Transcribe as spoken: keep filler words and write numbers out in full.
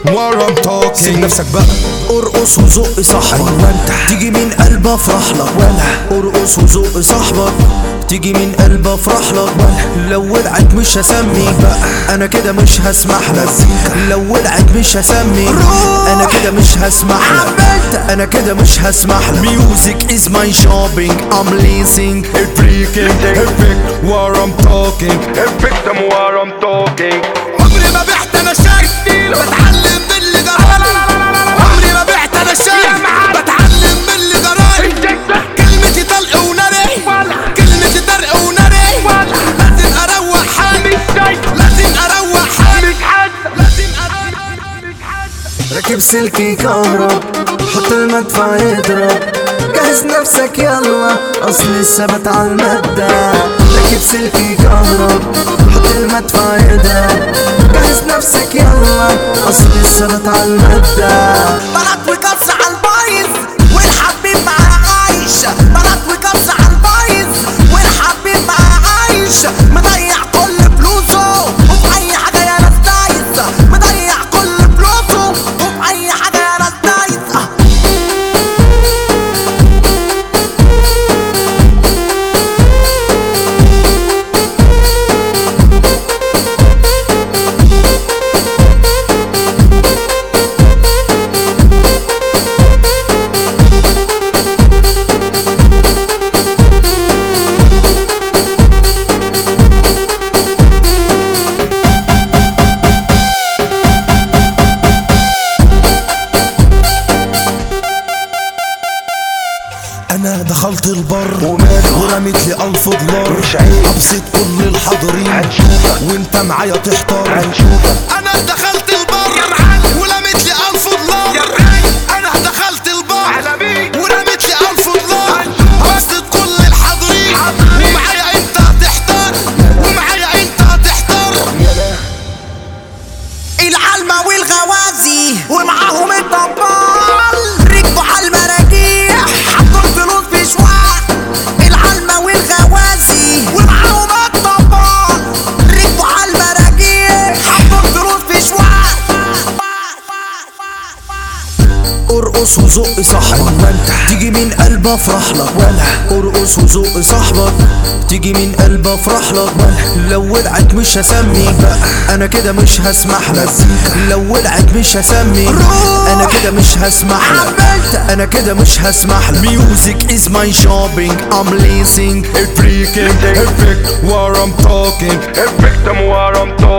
what I'm talking. سيب نفسك بقى، ارقص وزق صاحبك وانت تيجي من قلب افرح لك، ولا ارقص وزق صاحبك تيجي من قلب افرح لك، ولا لو ولعت مش هسميك بقى، انا كده مش هسمح لك، لو ولعت مش هسميك، انا كده مش هسمح لك، انا كده مش هسمح لك. Music is my shopping, I'm leasing. Freaking effect what I'm talking. Effect them what I'm talking. عمري ما بعت انا شاي بتعلم من اللي جرالي، عمري ما بعت انا شاي بتعلم من اللي جرالي. كلمتي طلق وناري، كلمتي طرق وناري، لازم اروق حالي، لازم اروق حالي، لازم اروق حالي. راكب سلكي كهرب، حط المدفع يضرب، جهز نفسك يلا اصل الثبات على المبدأ. راكب سلكي كهرب، حط المدفع يضرب، جهز نفسك يلا اصل الثبات على المبدأ. بلد وكبسة على البايظ والحبيب معاه عايش، بلد وكبسة على البايظ والحبيب معاه عايش، مضيع كل فلوسه وفي اي حاجة يا ناس دايس، مضيع كل فلوسه وفي اي حاجة يا ناس دايس. انا دخلت البر وماله؟ ورميت لي الف دولار، مش عيب. ابسط كل الحاضرين هنشوفك. وانت معايا تحتار. هنشوفك. انا دخلت البر ورميت لي الف دولار، انا دخلت البر ورميت لي الف دولار، بسط كل الحاضرين ومعايا انت هتحتار، ومعايا انت هتحتار. العلمة والغوازي ومعاهم الطبال ركبوا على المراجيح حطوا الفلوس في شواق. العلمة والغوازي ومعاهم الطبال ركبوا على المراجيح حطوا الفلوس في شواق. ارقص وزق صاحبك وانت تيجي من قلب افرح لك، ولا ارقص وزق صاحبك تيجي من قلب افرح لك، ولا لو ولعت مش هسميك بقى، انا كده مش هسمح لك، لو ولعت مش هسميك، انا كده مش هسمح لك، انا كده مش هسمح لك. Music is my shopping, I'm leasing. Freaking effect what I'm talking. Effect them what I'm talking.